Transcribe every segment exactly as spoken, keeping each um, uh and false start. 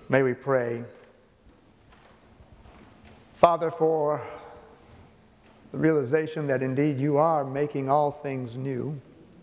May we pray. Father, for the realization that indeed you are making all things new,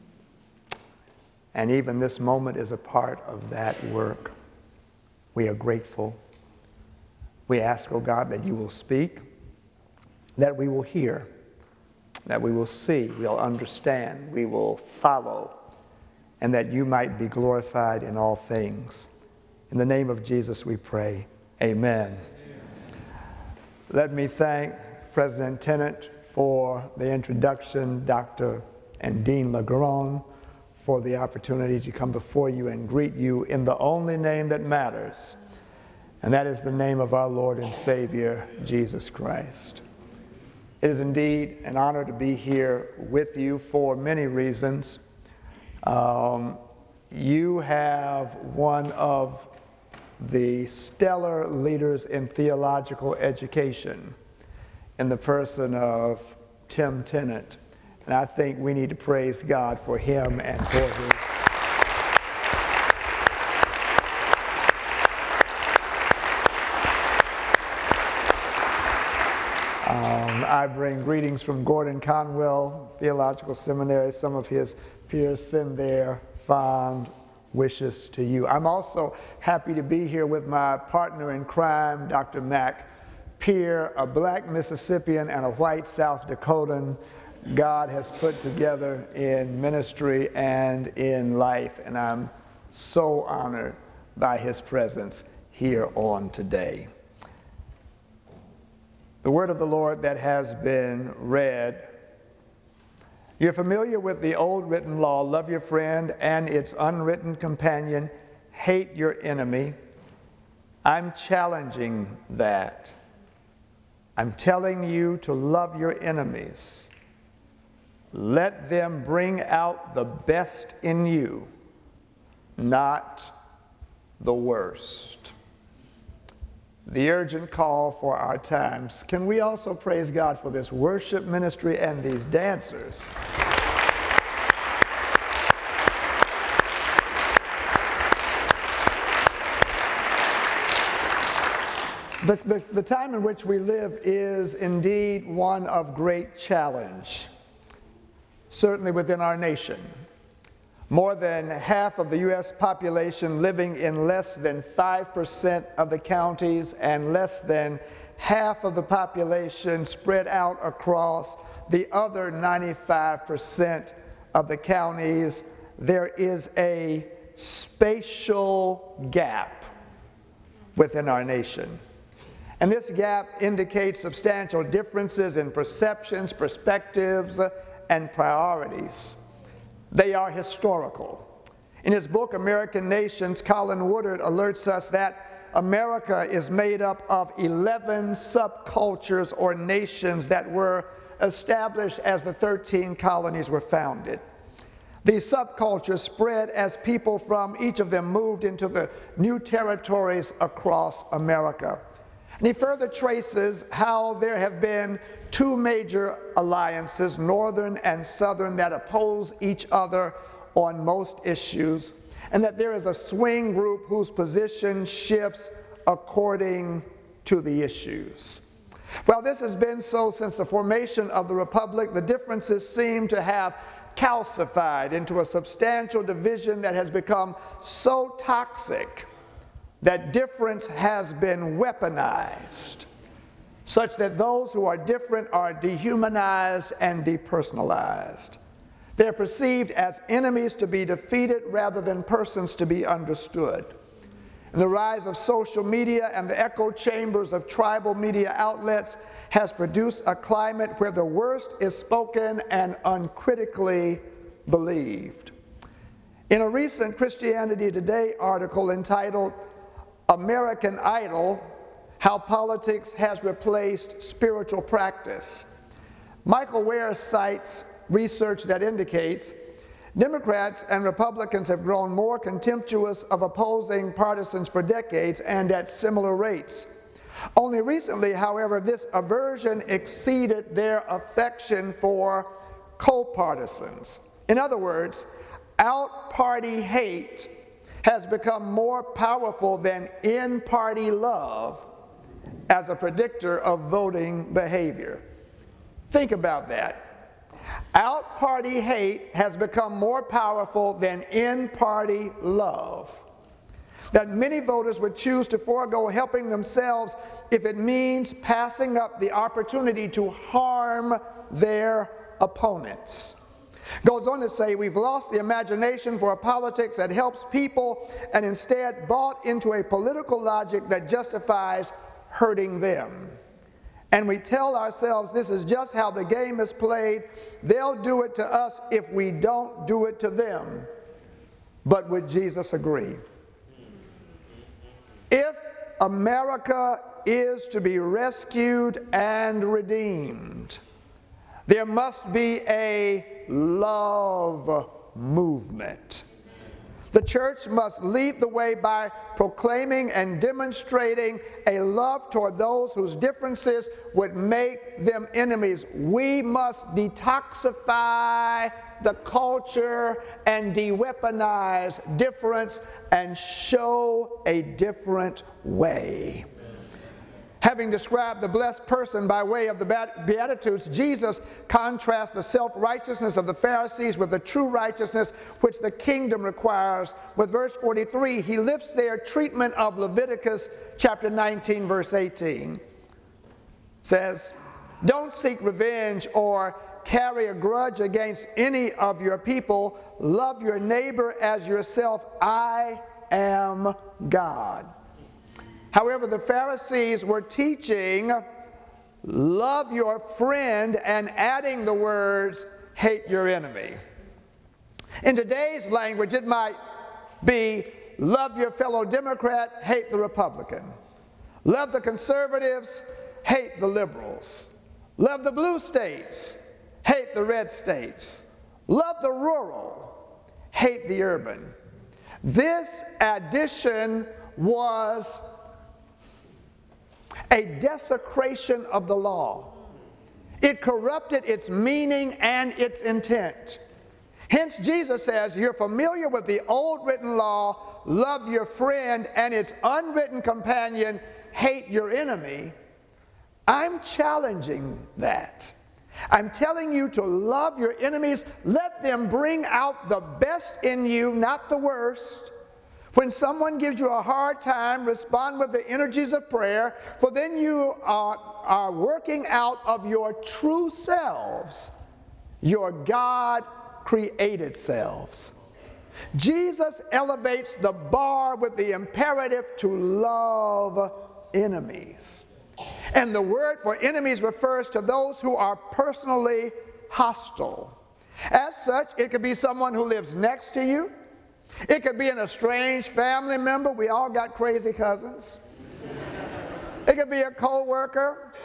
and even this moment is a part of that work. We are grateful. We ask, oh God, that you will speak, that we will hear, that we will see, we'll understand, we will follow, and that you might be glorified in all things. In the name of Jesus we pray, amen. Amen. Let me thank President Tennant for the introduction, Doctor and Dean LeGrand for the opportunity to come before you and greet you in the only name that matters, and that is the name of our Lord and Savior, Jesus Christ. It is indeed an honor to be here with you for many reasons. Um, you have one of the stellar leaders in theological education in the person of Tim Tennant. And I think we need to praise God for him and for his. Um, I bring greetings from Gordon Conwell Theological Seminary. Some of his peers send their fond wishes to you. I'm also happy to be here with my partner in crime, Doctor Mac Peer, a black Mississippian and a white South Dakotan God has put together in ministry and in life, and I'm so honored by his presence here on today. The word of the Lord that has been read. You're familiar with the old written law, love your friend and its unwritten companion, hate your enemy. I'm challenging that. I'm telling you to love your enemies. Let them bring out the best in you, not the worst. The urgent call for our times. Can we also praise God for this worship ministry and these dancers? The, the, the time in which we live is indeed one of great challenge, certainly within our nation. More than half of the U S population living in less than five percent of the counties and less than half of the population spread out across the other ninety-five percent of the counties. There is a spatial gap within our nation. And this gap indicates substantial differences in perceptions, perspectives, and priorities. They are historical. In his book, American Nations, Colin Woodard alerts us that America is made up of eleven subcultures or nations that were established as the thirteen colonies were founded. These subcultures spread as people from each of them moved into the new territories across America. And he further traces how there have been two major alliances, Northern and Southern, that oppose each other on most issues, and that there is a swing group whose position shifts according to the issues. Well, this has been so since the formation of the Republic. The differences seem to have calcified into a substantial division that has become so toxic that difference has been weaponized, such that those who are different are dehumanized and depersonalized. They're perceived as enemies to be defeated rather than persons to be understood. And the rise of social media and the echo chambers of tribal media outlets has produced a climate where the worst is spoken and uncritically believed. In a recent Christianity Today article entitled American Idol, How Politics Has Replaced Spiritual Practice, Michael Ware cites research that indicates Democrats and Republicans have grown more contemptuous of opposing partisans for decades and at similar rates. Only recently, however, this aversion exceeded their affection for co-partisans. In other words, out-party hate has become more powerful than in-party love as a predictor of voting behavior. Think about that. Out-party hate has become more powerful than in-party love. That many voters would choose to forego helping themselves if it means passing up the opportunity to harm their opponents. Goes on to say, we've lost the imagination for a politics that helps people and instead bought into a political logic that justifies hurting them. And we tell ourselves this is just how the game is played. They'll do it to us if we don't do it to them. But would Jesus agree? If America is to be rescued and redeemed, there must be a love movement. The church must lead the way by proclaiming and demonstrating a love toward those whose differences would make them enemies. We must detoxify the culture and de-weaponize difference and show a different way. Having described the blessed person by way of the Beatitudes, Jesus contrasts the self-righteousness of the Pharisees with the true righteousness which the kingdom requires. With verse forty-three, he lifts their treatment of Leviticus chapter nineteen, verse eighteen. Says, don't seek revenge or carry a grudge against any of your people. Love your neighbor as yourself. I am God. However, the Pharisees were teaching, love your friend, and adding the words, hate your enemy. In today's language, it might be, love your fellow Democrat, hate the Republican. Love the conservatives, hate the liberals. Love the blue states, hate the red states. Love the rural, hate the urban. This addition was a desecration of the law. It corrupted its meaning and its intent. Hence, Jesus says, you're familiar with the old written law, love your friend, and its unwritten companion, hate your enemy. I'm challenging that. I'm telling you to love your enemies. Let them bring out the best in you, not the worst. When someone gives you a hard time, respond with the energies of prayer, for then you are, are working out of your true selves, your God-created selves. Jesus elevates the bar with the imperative to love enemies. And the word for enemies refers to those who are personally hostile. As such, it could be someone who lives next to you. It could be an estranged family member. We all got crazy cousins. It could be a co-worker.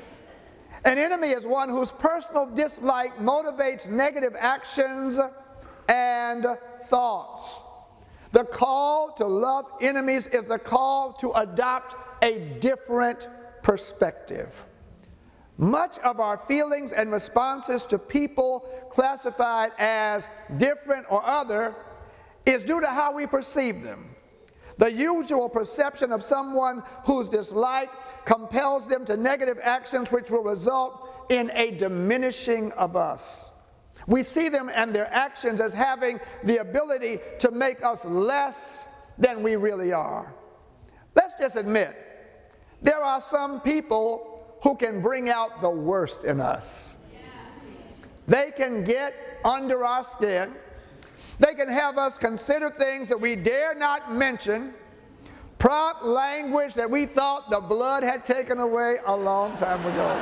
An enemy is one whose personal dislike motivates negative actions and thoughts. The call to love enemies is the call to adopt a different perspective. Much of our feelings and responses to people classified as different or other is due to how we perceive them. The usual perception of someone whose dislike compels them to negative actions which will result in a diminishing of us. We see them and their actions as having the ability to make us less than we really are. Let's just admit, there are some people who can bring out the worst in us. They can get under our skin. They can have us consider things that we dare not mention, prompt language that we thought the blood had taken away a long time ago.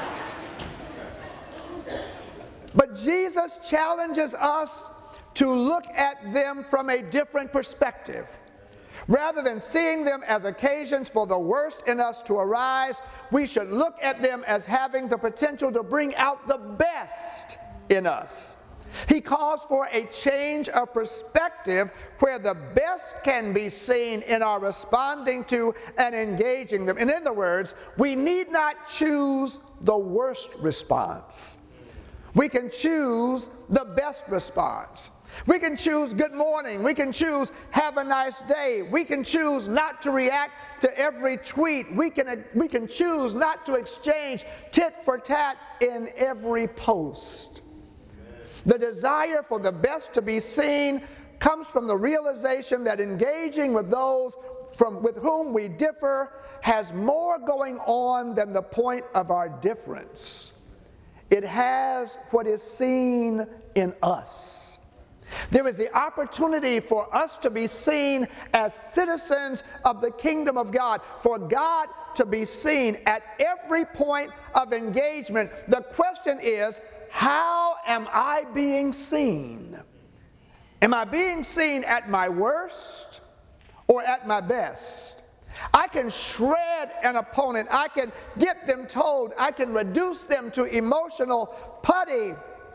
But Jesus challenges us to look at them from a different perspective. Rather than seeing them as occasions for the worst in us to arise, we should look at them as having the potential to bring out the best in us. He calls for a change of perspective where the best can be seen in our responding to and engaging them. In other words, we need not choose the worst response. We can choose the best response. We can choose good morning. We can choose have a nice day. We can choose not to react to every tweet. We can, we can choose not to exchange tit for tat in every post. The desire for the best to be seen comes from the realization that engaging with those from, with whom we differ has more going on than the point of our difference. It has what is seen in us. There is the opportunity for us to be seen as citizens of the kingdom of God, for God to be seen at every point of engagement. The question is, how am I being seen? Am I being seen at my worst or at my best? I can shred an opponent. I can get them told. I can reduce them to emotional putty.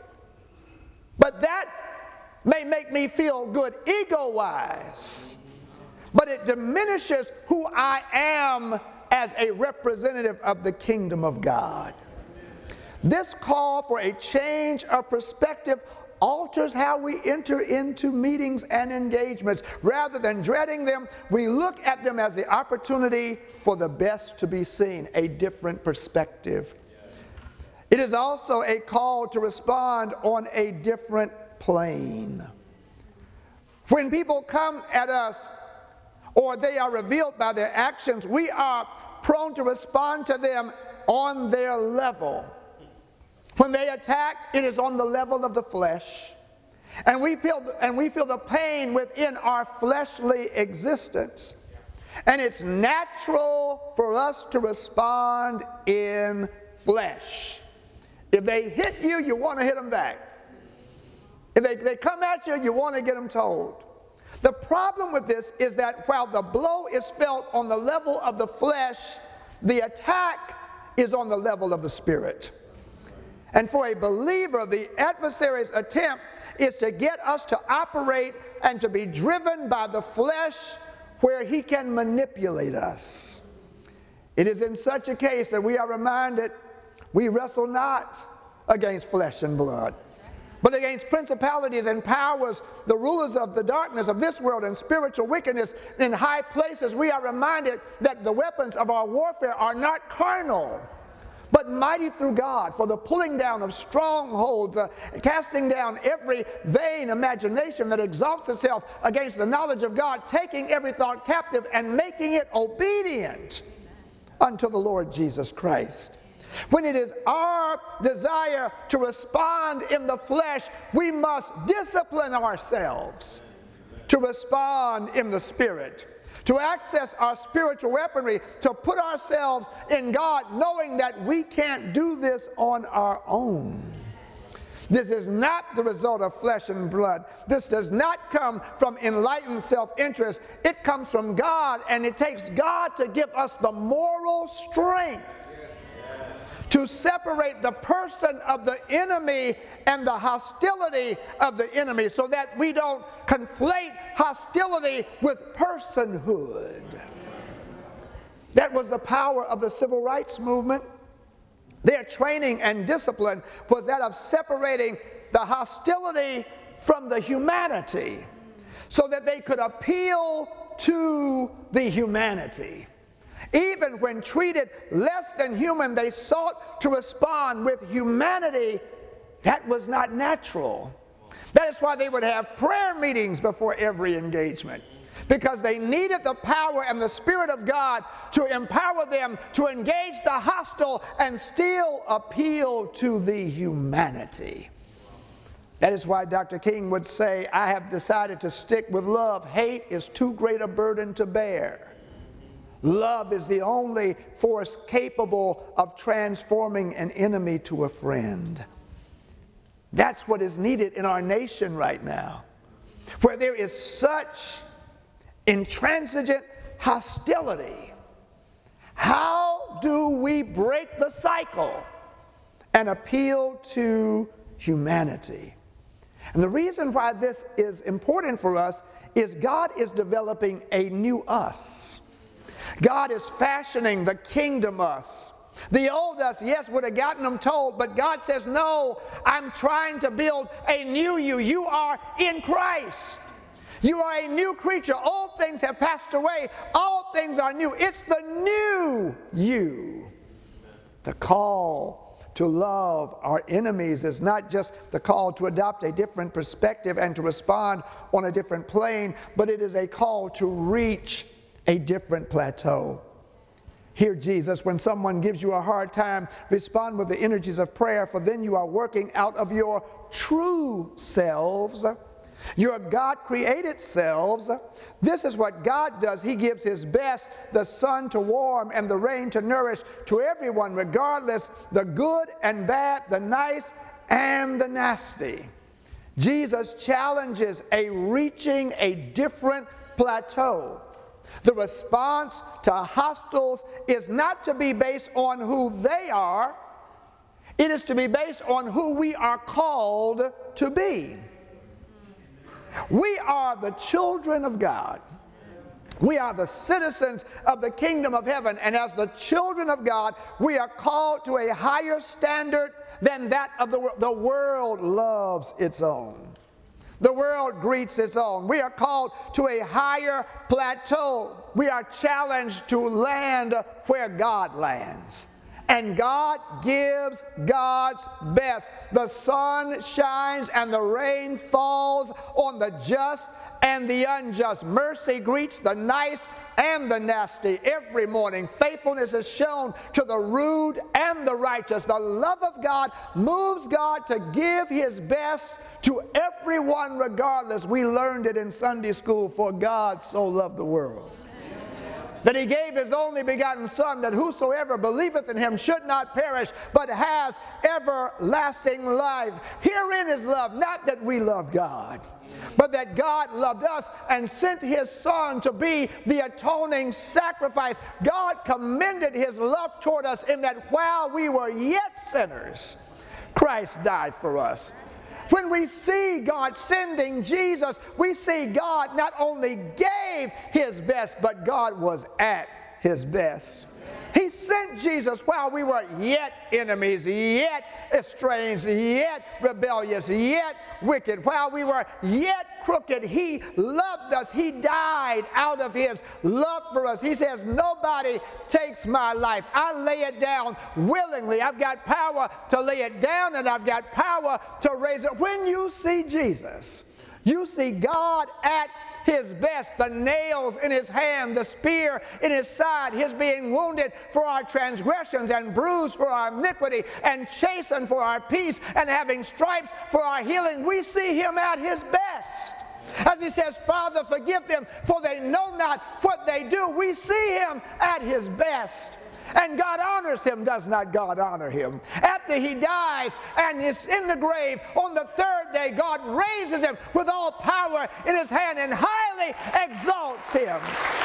But that may make me feel good ego-wise. But it diminishes who I am as a representative of the kingdom of God. This call for a change of perspective alters how we enter into meetings and engagements. Rather than dreading them, we look at them as the opportunity for the best to be seen, a different perspective. It is also a call to respond on a different plane. When people come at us or they are revealed by their actions, we are prone to respond to them on their level. When they attack, it is on the level of the flesh. And we feel, and we feel the pain within our fleshly existence. And it's natural for us to respond in flesh. If they hit you, you want to hit them back. If they, they come at you, you want to get them told. The problem with this is that while the blow is felt on the level of the flesh, the attack is on the level of the spirit. And for a believer, the adversary's attempt is to get us to operate and to be driven by the flesh where he can manipulate us. It is in such a case that we are reminded we wrestle not against flesh and blood, but against principalities and powers, the rulers of the darkness of this world and spiritual wickedness in high places. We are reminded that the weapons of our warfare are not carnal, but mighty through God for the pulling down of strongholds, uh, casting down every vain imagination that exalts itself against the knowledge of God, taking every thought captive and making it obedient unto the Lord Jesus Christ. When it is our desire to respond in the flesh, we must discipline ourselves to respond in the spirit, to access our spiritual weaponry, to put ourselves in God, knowing that we can't do this on our own. This is not the result of flesh and blood. This does not come from enlightened self-interest. It comes from God, and it takes God to give us the moral strength to separate the person of the enemy and the hostility of the enemy, so that we don't conflate hostility with personhood. That was the power of the civil rights movement. Their training and discipline was that of separating the hostility from the humanity, so that they could appeal to the humanity. Even when treated less than human, they sought to respond with humanity. That was not natural. That is why they would have prayer meetings before every engagement, because they needed the power and the Spirit of God to empower them to engage the hostile and still appeal to the humanity. That is why Doctor King would say, I have decided to stick with love. Hate is too great a burden to bear. Love is the only force capable of transforming an enemy to a friend. That's what is needed in our nation right now, where there is such intransigent hostility. How do we break the cycle and appeal to humanity? And the reason why this is important for us is God is developing a new us. God is fashioning the kingdom us The old us, yes, would have gotten them told, but God says, no, I'm trying to build a new you. You are in Christ. You are a new creature. Old things have passed away. All things are new. It's the new you. The call to love our enemies is not just the call to adopt a different perspective and to respond on a different plane, but it is a call to reach a different plateau. Hear Jesus, when someone gives you a hard time, respond with the energies of prayer, for then you are working out of your true selves, your God-created selves. This is what God does. He gives his best, the sun to warm and the rain to nourish, to everyone, regardless the good and bad, the nice and the nasty. Jesus challenges a reaching a different plateau. The response to hostiles is not to be based on who they are. It is to be based on who we are called to be. We are the children of God. We are the citizens of the kingdom of heaven. And as the children of God, we are called to a higher standard than that of the world. The world loves its own. The world greets its own. We are called to a higher plateau. We are challenged to land where God lands. And God gives God's best. The sun shines and the rain falls on the just and the unjust. Mercy greets the nice and the nasty every morning. Faithfulness is shown to the rude and the righteous. The love of God moves God to give his best to everyone regardless. We learned it in Sunday school. For God so loved the world, that he gave his only begotten Son, that whosoever believeth in him should not perish, but has everlasting life. Herein is love, not that we love God, but that God loved us and sent his Son to be the atoning sacrifice. God commended his love toward us in that while we were yet sinners, Christ died for us. When we see God sending Jesus, we see God not only gave his best, but God was at his best. He sent Jesus while we were yet enemies, yet estranged, yet rebellious, yet wicked. While we were yet crooked, he loved us. He died out of his love for us. He says, nobody takes my life. I lay it down willingly. I've got power to lay it down, and I've got power to raise it. When you see Jesus, you see God at his best. The nails in his hand, the spear in his side, his being wounded for our transgressions and bruised for our iniquity and chastened for our peace and having stripes for our healing. We see him at his best. As he says, Father, forgive them, for they know not what they do. We see him at his best. And God honors him. Does not God honor him? After he dies and is in the grave, on the third day, God raises him with all power in his hand and highly exalts him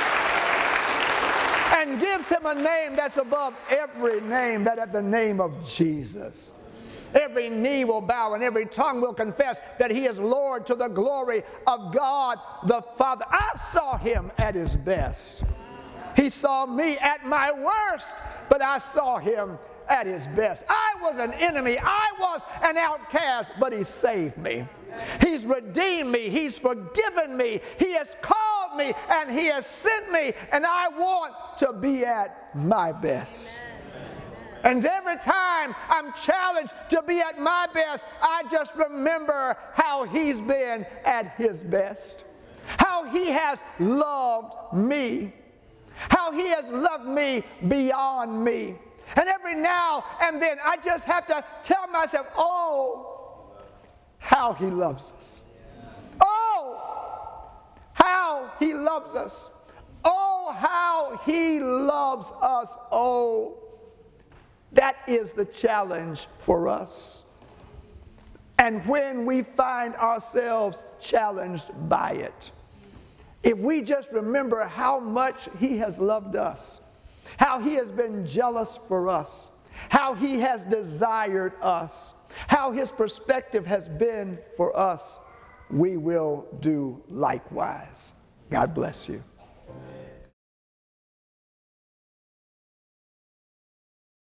and gives him a name that's above every name, that at the name of Jesus, every knee will bow and every tongue will confess that he is Lord, to the glory of God the Father. I saw him at his best. He saw me at my worst, but I saw him at his best. I was an enemy. I was an outcast, but he saved me. He's redeemed me. He's forgiven me. He has called me, and he has sent me, and I want to be at my best. And every time I'm challenged to be at my best, I just remember how he's been at his best, how he has loved me, how he has loved me beyond me. And every now and then I just have to tell myself, oh, how he loves us. Oh, how he loves us. Oh, how he loves us. Oh, that is the challenge for us. And when we find ourselves challenged by it, if we just remember how much he has loved us, how he has been jealous for us, how he has desired us, how his perspective has been for us, we will do likewise. God bless you.